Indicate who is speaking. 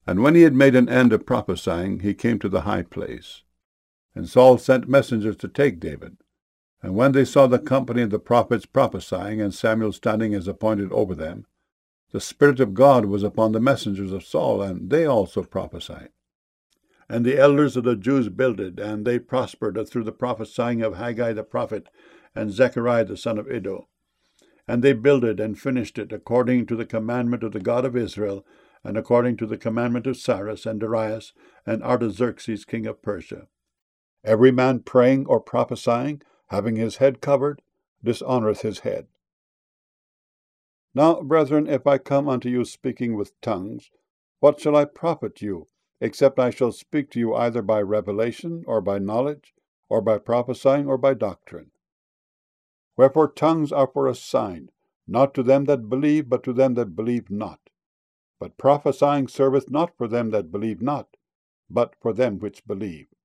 Speaker 1: And when he had made an end of prophesying, he came to the high place. And Saul sent messengers to take David. And when they saw the company of the prophets prophesying, and Samuel standing as appointed over them, the Spirit of God was upon the messengers of Saul, and they also prophesied. And the elders of the Jews builded, and they prospered through the prophesying of Haggai the prophet and Zechariah the son of Iddo. And they builded and finished it according to the commandment of the God of Israel, and according to the commandment of Cyrus and Darius and Artaxerxes king of Persia. Every man praying or prophesying, having his head covered, dishonoureth his head. Now, brethren, if I come unto you speaking with tongues, what shall I profit you, except I shall speak to you either by revelation, or by knowledge, or by prophesying, or by doctrine? Wherefore tongues are for a sign, not to them that believe, but to them that believe not. But prophesying serveth not for them that believe not, but for them which believe.